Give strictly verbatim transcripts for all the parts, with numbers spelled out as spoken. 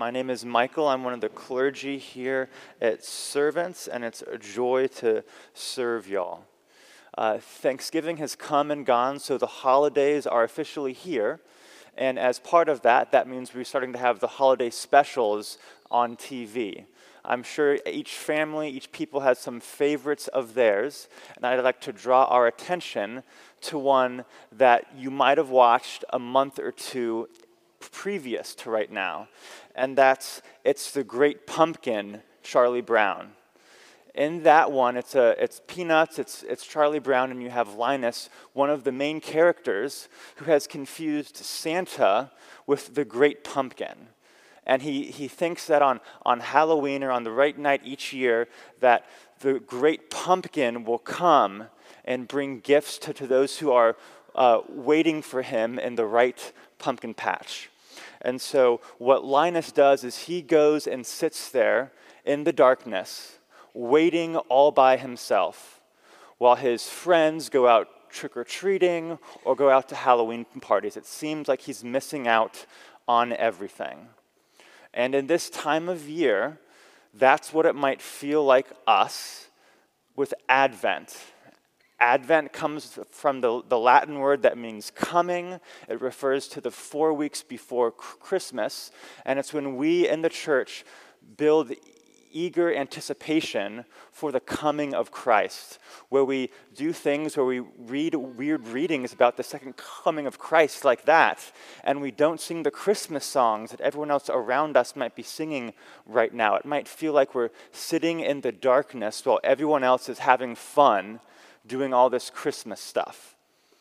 My name is Michael. I'm one of the clergy here at Servants, and it's a joy to serve y'all. Uh, Thanksgiving has come and gone, so the holidays are officially here. And as part of that, that means we're starting to have the holiday specials on T V. I'm sure each family, each people has some favorites of theirs, and I'd like to draw our attention to one that you might have watched a month or two previous to right now, and that's It's the Great Pumpkin, Charlie Brown. In that one, it's a it's Peanuts, it's it's Charlie Brown, and you have Linus, one of the main characters, who has confused Santa with the Great Pumpkin. And he, he thinks that on, on Halloween or on the right night each year, that the Great Pumpkin will come and bring gifts to, to those who are uh, waiting for him in the right pumpkin patch. And so what Linus does is he goes and sits there in the darkness, waiting all by himself, while his friends go out trick-or-treating or go out to Halloween parties. It seems like he's missing out on everything. And in this time of year, that's what it might feel like us with Advent. Advent comes from the, the Latin word that means coming. It refers to the four weeks before Christmas, and it's when we in the church build eager anticipation for the coming of Christ, where we do things where we read weird readings about the second coming of Christ like that, and we don't sing the Christmas songs that everyone else around us might be singing right now. It might feel like we're sitting in the darkness while everyone else is having fun doing all this Christmas stuff.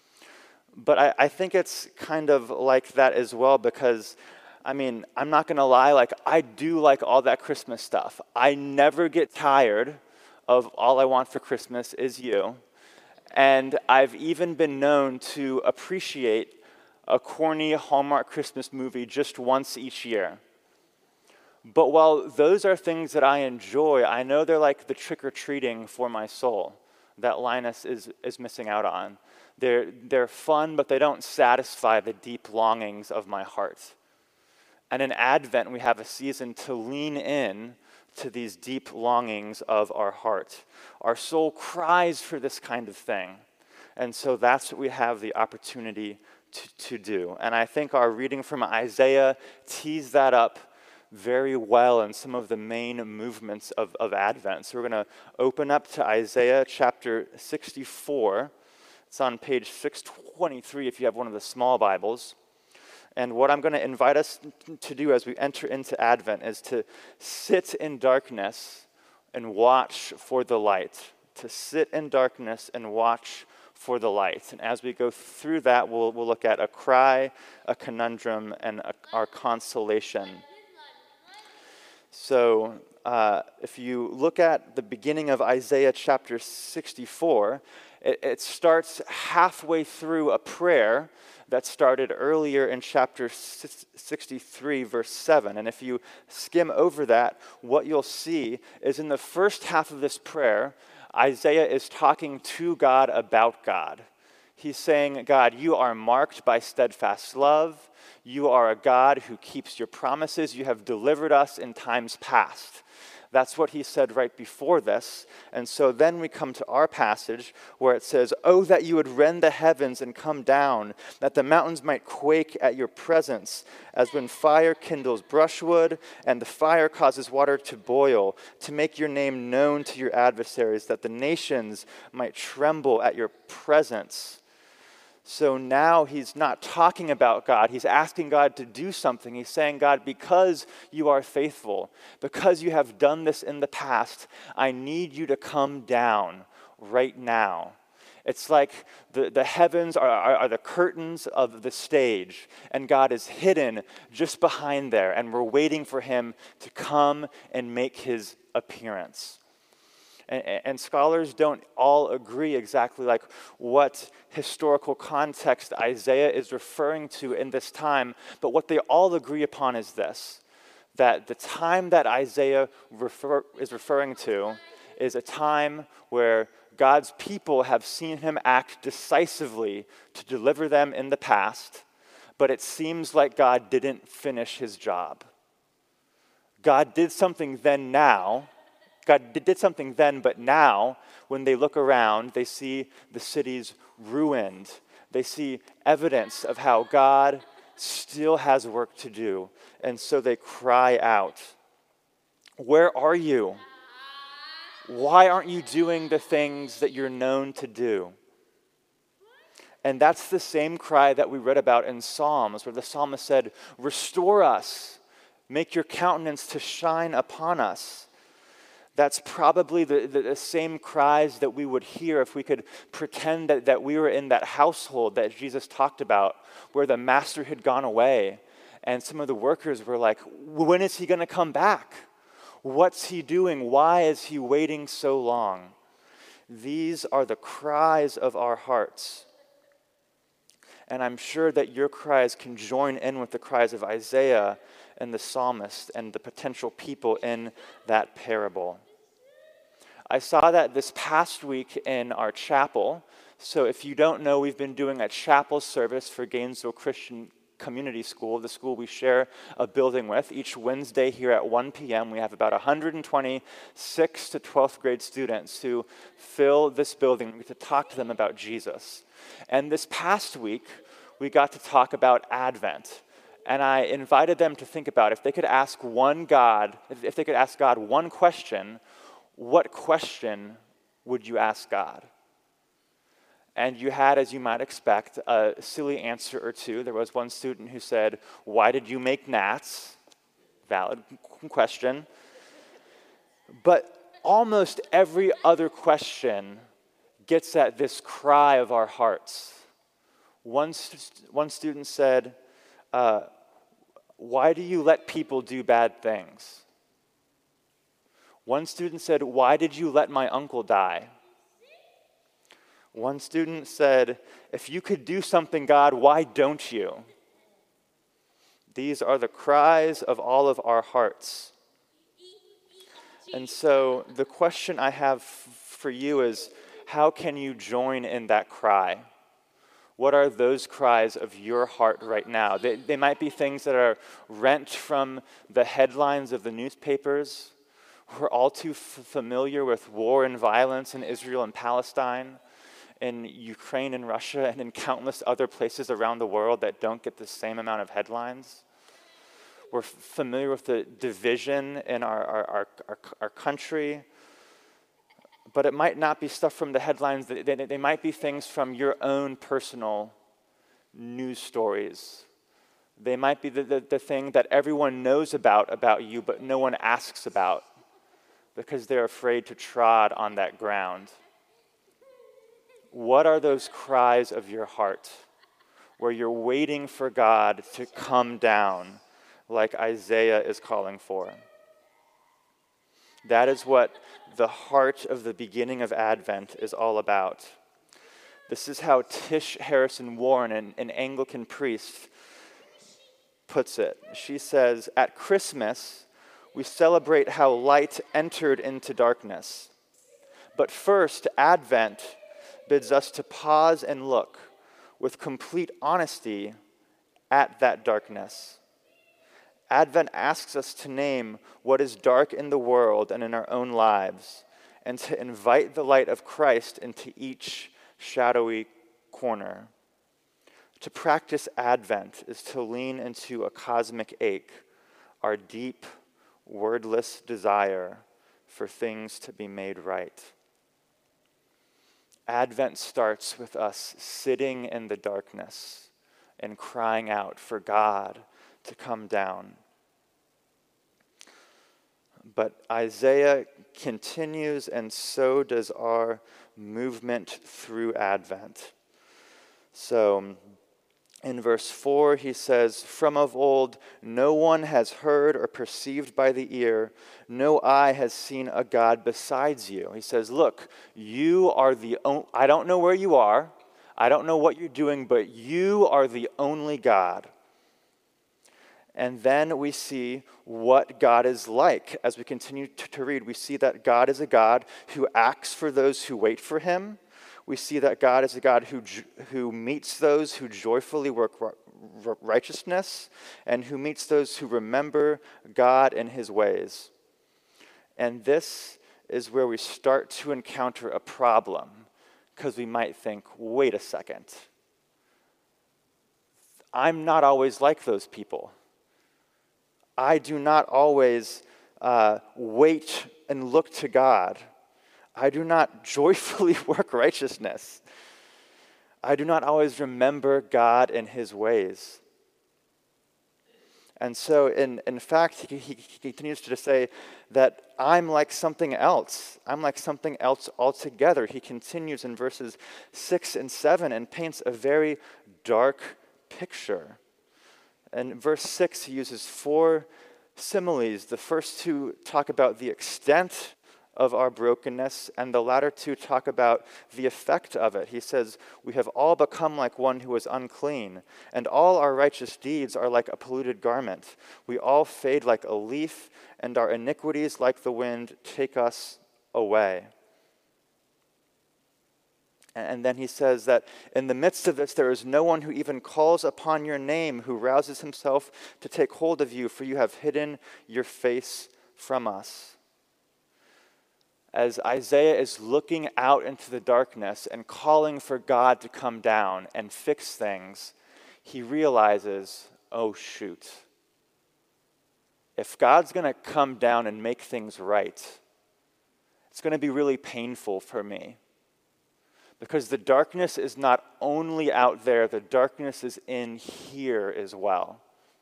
But I, I think it's kind of like that as well, because I mean, I'm not gonna lie, like I do like all that Christmas stuff. I never get tired of All I Want for Christmas Is You. And I've even been known to appreciate a corny Hallmark Christmas movie just once each year. But while those are things that I enjoy, I know they're like the trick-or-treating for my soul that Linus is, is missing out on. They're, they're fun, but they don't satisfy the deep longings of my heart. And in Advent, we have a season to lean in to these deep longings of our heart. Our soul cries for this kind of thing. And so that's what we have the opportunity to, to do. And I think our reading from Isaiah tees that up very well in some of the main movements of, of Advent. So we're going to open up to Isaiah chapter sixty-four. It's on page six twenty-three if you have one of the small Bibles. And what I'm going to invite us to do as we enter into Advent is to sit in darkness and watch for the light. To sit in darkness and watch for the light. And as we go through that, we'll, we'll look at a cry, a conundrum, and a, our consolation. So uh, if you look at the beginning of Isaiah chapter sixty-four, it, it starts halfway through a prayer that started earlier in chapter sixty-three, verse seven. And if you skim over that, what you'll see is in the first half of this prayer, Isaiah is talking to God about God. He's saying, God, you are marked by steadfast love. You are a God who keeps your promises. You have delivered us in times past. That's what he said right before this. And so then we come to our passage where it says, oh, that you would rend the heavens and come down, that the mountains might quake at your presence, as when fire kindles brushwood and the fire causes water to boil, to make your name known to your adversaries, that the nations might tremble at your presence. So now he's not talking about God. He's asking God to do something. He's saying, God, because you are faithful, because you have done this in the past, I need you to come down right now. It's like the, the heavens are, are, are the curtains of the stage, and God is hidden just behind there, and we're waiting for him to come and make his appearance. And, and scholars don't all agree exactly like what historical context Isaiah is referring to in this time, but what they all agree upon is this, that the time that Isaiah refer, is referring to is a time where God's people have seen him act decisively to deliver them in the past, but it seems like God didn't finish his job. God did something then now. God did something then, but now, when they look around, they see the cities ruined. They see evidence of how God still has work to do. And so they cry out, "Where are you? Why aren't you doing the things that you're known to do?" And that's the same cry that we read about in Psalms, where the psalmist said, "Restore us, make your countenance to shine upon us." That's probably the, the, the same cries that we would hear if we could pretend that, that we were in that household that Jesus talked about, where the master had gone away, and some of the workers were like, "When is he going to come back? What's he doing? Why is he waiting so long?" These are the cries of our hearts. And I'm sure that your cries can join in with the cries of Isaiah and the psalmist and the potential people in that parable. I saw that this past week in our chapel. So if you don't know, we've been doing a chapel service for Gainesville Christian Community School, the school we share a building with. Each Wednesday here at one p.m., we have about one hundred twenty sixth to twelfth grade students who fill this building. We get to talk to them about Jesus. And this past week, we got to talk about Advent. And I invited them to think about if they could ask one God, if they could ask God one question, what question would you ask God? And you had, as you might expect, a silly answer or two. There was one student who said, "Why did you make gnats?" Valid question. But almost every other question gets at this cry of our hearts. One, st- one student said, uh, "Why do you let people do bad things?" One student said, "Why did you let my uncle die?" One student said, "If you could do something, God, why don't you?" These are the cries of all of our hearts. And so the question I have for you is, how can you join in that cry? What are those cries of your heart right now? They, they might be things that are rent from the headlines of the newspapers. We're all too f- familiar with war and violence in Israel and Palestine, in Ukraine and Russia, and in countless other places around the world that don't get the same amount of headlines. We're f- familiar with the division in our, our, our, our, our country. But it might not be stuff from the headlines. They, they, they might be things from your own personal news stories. They might be the, the, the thing that everyone knows about about you, but no one asks about because they're afraid to trod on that ground. What are those cries of your heart where you're waiting for God to come down like Isaiah is calling for? That is what the heart of the beginning of Advent is all about. This is how Tish Harrison Warren, an, an Anglican priest, puts it. She says, "At Christmas, we celebrate how light entered into darkness. But first, Advent bids us to pause and look with complete honesty at that darkness. Advent asks us to name what is dark in the world and in our own lives, and to invite the light of Christ into each shadowy corner. To practice Advent is to lean into a cosmic ache, our deep, wordless desire for things to be made right." Advent starts with us sitting in the darkness and crying out for God to come down. But Isaiah continues, and so does our movement through Advent. So in verse four, he says, "From of old, no one has heard or perceived by the ear, no eye has seen a God besides you." He says, look, you are the only, I don't know where you are, I don't know what you're doing, but you are the only God. And then we see what God is like. As we continue to, to read, we see that God is a God who acts for those who wait for him. We see that God is a God who, who meets those who joyfully work r- righteousness and who meets those who remember God and his ways. And this is where we start to encounter a problem, because we might think, wait a second. I'm not always like those people. I do not always uh, wait and look to God. I do not joyfully work righteousness. I do not always remember God and his ways. And so, in, in fact, he, he continues to say that I'm like something else. I'm like something else altogether. He continues in verses six and seven and paints a very dark picture. In verse six, he uses four similes. The first two talk about the extent of our brokenness, and the latter two talk about the effect of it. He says, we have all become like one who is unclean, and all our righteous deeds are like a polluted garment. We all fade like a leaf, and our iniquities, like the wind, take us away. And then he says that in the midst of this, there is no one who even calls upon your name, who rouses himself to take hold of you, for you have hidden your face from us. As Isaiah is looking out into the darkness and calling for God to come down and fix things, he realizes, oh shoot, if God's going to come down and make things right, it's going to be really painful for me. Because the darkness is not only out there, the darkness is in here as well.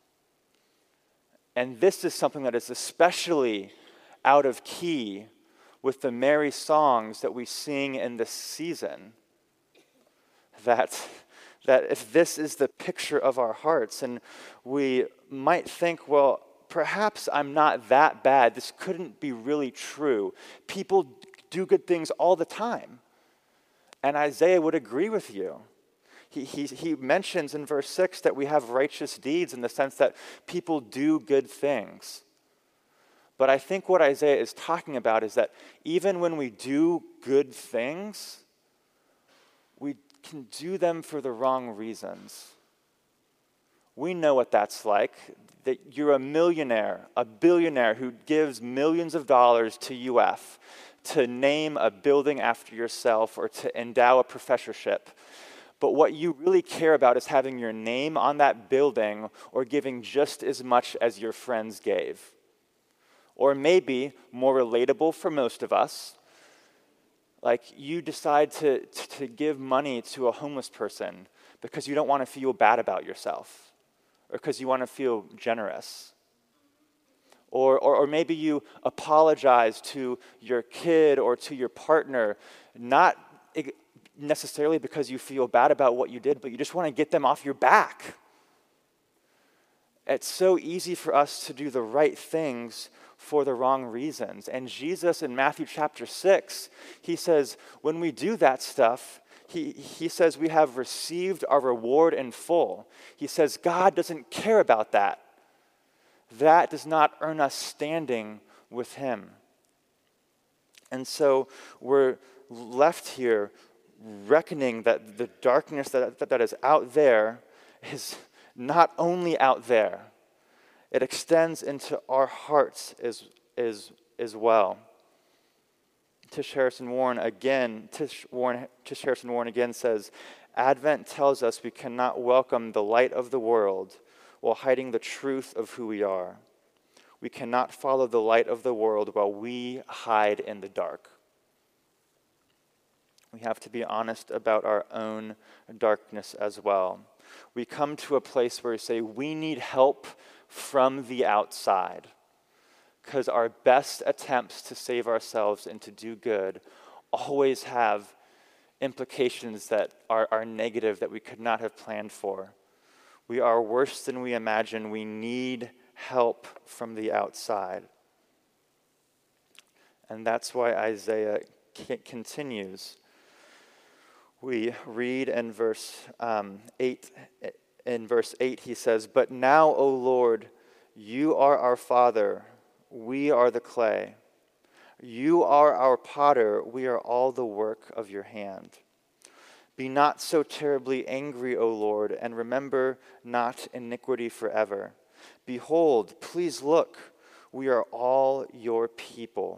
And this is something that is especially out of key with the merry songs that we sing in this season. That, that if this is the picture of our hearts, and we might think, well, perhaps I'm not that bad. This couldn't be really true. People do good things all the time. And Isaiah would agree with you. He, he, he mentions in verse six that we have righteous deeds in the sense that people do good things. But I think what Isaiah is talking about is that even when we do good things, we can do them for the wrong reasons. We know what that's like, that you're a millionaire, a billionaire who gives millions of dollars to U F to name a building after yourself or to endow a professorship. But what you really care about is having your name on that building or giving just as much as your friends gave. Or maybe, more relatable for most of us, like you decide to, to, to give money to a homeless person because you don't want to feel bad about yourself or because you want to feel generous. Or, or, or maybe you apologize to your kid or to your partner, not necessarily because you feel bad about what you did, but you just want to get them off your back. It's so easy for us to do the right things for the wrong reasons. And Jesus in Matthew chapter six, he says, when we do that stuff, he, he says we have received our reward in full. He says God doesn't care about that. That does not earn us standing with him. And so we're left here reckoning that the darkness that, that, that is out there is not only out there, it extends into our hearts as, as, as well. Tish Harrison Warren again, Tish, Warren, Tish Harrison Warren again says, Advent tells us we cannot welcome the light of the world while hiding the truth of who we are. We cannot follow the light of the world while we hide in the dark. We have to be honest about our own darkness as well. We come to a place where we say we need help from the outside because our best attempts to save ourselves and to do good always have implications that are, are negative that we could not have planned for. We are worse than we imagine. We need help from the outside. And that's why Isaiah c- continues. We read in verse um, eight, in verse eight, he says, "But now, O Lord, you are our Father, we are the clay. You are our potter, we are all the work of your hand. Be not so terribly angry, O Lord, and remember not iniquity forever. Behold, please look, we are all your people.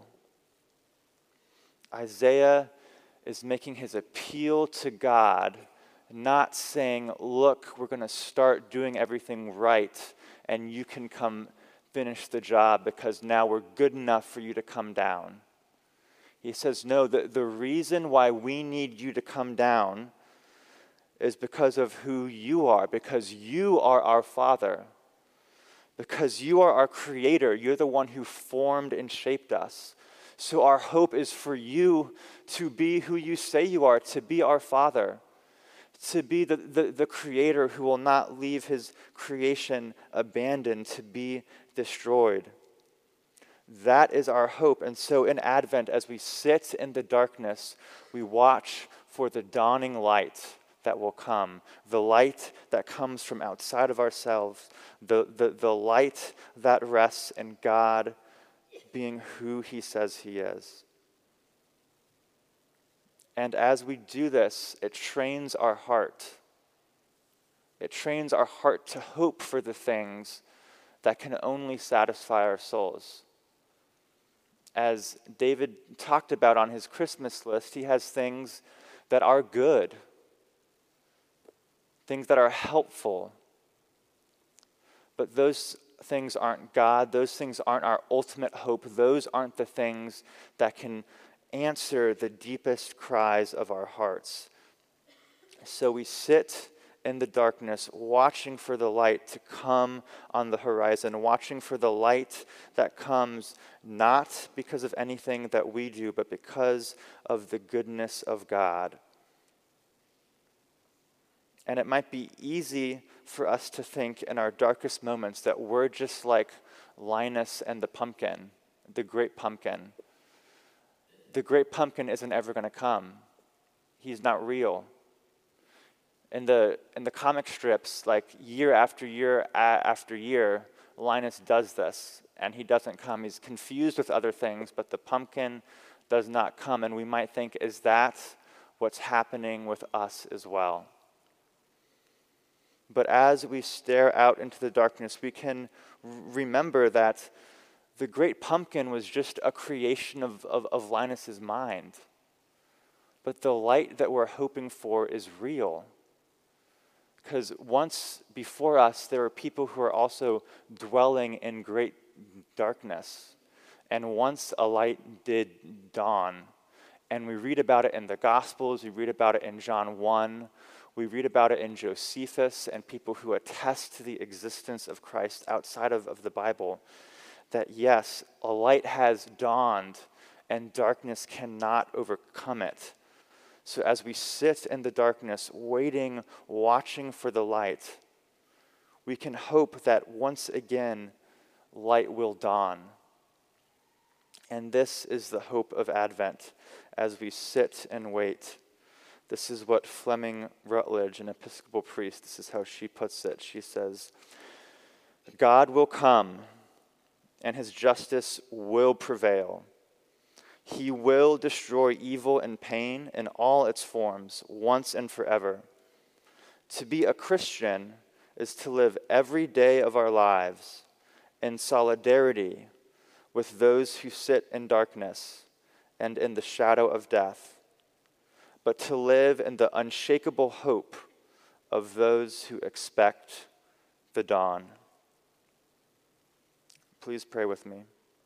Isaiah is making his appeal to God, not saying, look, we're going to start doing everything right, and you can come finish the job because now we're good enough for you to come down. He says, no, the, the reason why we need you to come down is because of who you are, because you are our Father, because you are our Creator. You're the one who formed and shaped us. So our hope is for you to be who you say you are, to be our Father, to be the, the, the Creator who will not leave his creation abandoned to be destroyed. That is our hope. And so in Advent, as we sit in the darkness, we watch for the dawning light that will come, the light that comes from outside of ourselves, the, the, the light that rests in God being who he says he is. And as we do this, it trains our heart. It trains our heart to hope for the things that can only satisfy our souls. As David talked about on his Christmas list, he has things that are good, things that are helpful. But those things aren't God. Those things aren't our ultimate hope. Those aren't the things that can answer the deepest cries of our hearts. So we sit in the darkness, watching for the light to come on the horizon, watching for the light that comes not because of anything that we do, but because of the goodness of God. And it might be easy for us to think in our darkest moments that we're just like Linus and the pumpkin, the great pumpkin. The great pumpkin isn't ever going to come. He's not real. In the in the comic strips, like year after year a- after year, Linus does this, and he doesn't come. He's confused with other things, but the pumpkin does not come. And we might think, is that what's happening with us as well? But as we stare out into the darkness, we can r- remember that the great pumpkin was just a creation of, of, of Linus's mind. But the light that we're hoping for is real. Because once before us, there were people who are also dwelling in great darkness. And once a light did dawn. And we read about it in the Gospels, we read about it in John one, we read about it in Josephus and people who attest to the existence of Christ outside of, of the Bible. That yes, a light has dawned and darkness cannot overcome it. So as we sit in the darkness, waiting, watching for the light, we can hope that once again, light will dawn. And this is the hope of Advent as we sit and wait. This is what Fleming Rutledge, an Episcopal priest, this is how she puts it. She says, God will come and his justice will prevail. He will destroy evil and pain in all its forms, once and forever. To be a Christian is to live every day of our lives in solidarity with those who sit in darkness and in the shadow of death, but to live in the unshakable hope of those who expect the dawn. Please pray with me.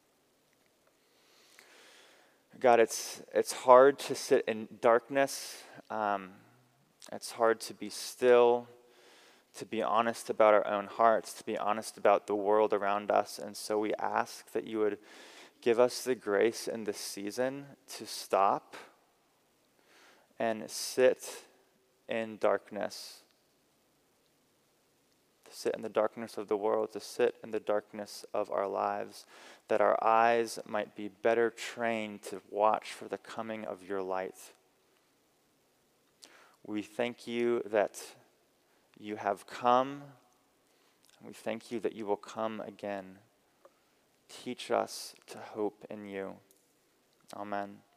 God, it's it's hard to sit in darkness. Um, it's hard to be still, to be honest about our own hearts, to be honest about the world around us. And so we ask that you would give us the grace in this season to stop and sit in darkness, to sit in the darkness of the world, to sit in the darkness of our lives, that our eyes might be better trained to watch for the coming of your light. We thank you that you have come, and we thank you that you will come again. Teach us to hope in you. Amen.